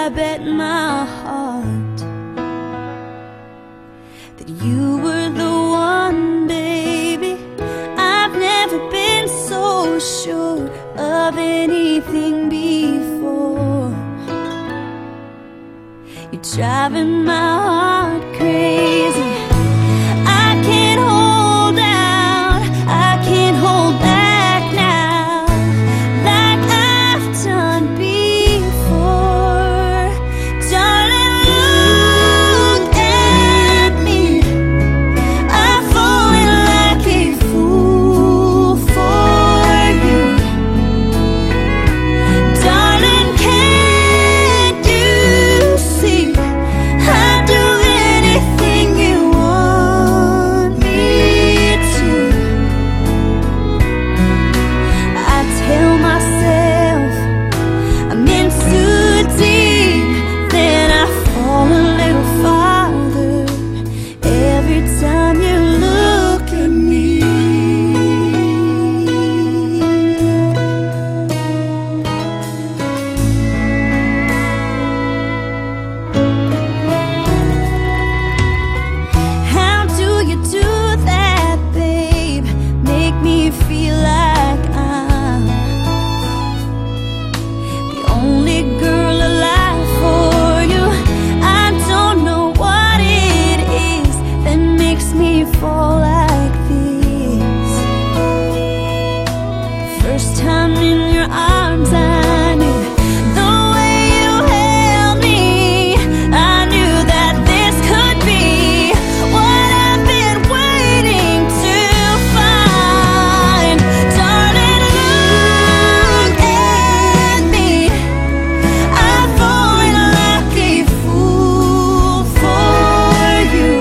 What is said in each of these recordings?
bet my heart that you were the one, baby. I've never been so sure of anything before. You're driving my heart crazy. I can't hold out, I can't hold back now, like I've done before. Darling, look at me. I've fallen like a fool for you. Darling, can't you see I'd do anything you want me to? I tell myself I'm in too deep, then I fall a little farther every time you look at me. How do you do that, babe? Make me feel like I'm the only girl alive for you. I don't know what it is that makes me fall like this. First time in your arms, I knew the way you held me. I knew that this could be what I've been waiting to find. Darling, look at me. I've fallen like a fool for you.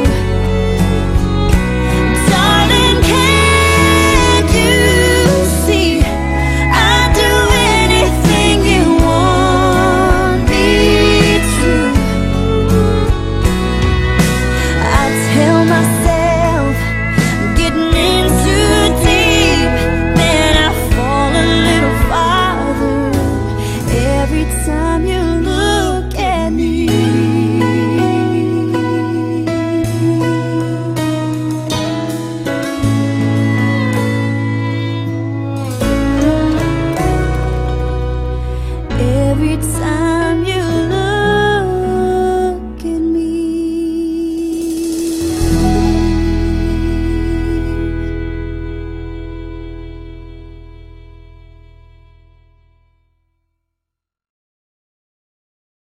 Darling, can't you see I'd do anything you want me to? I tell myself I'm getting in too deep, then I fall a little farther every time you look at me. Every time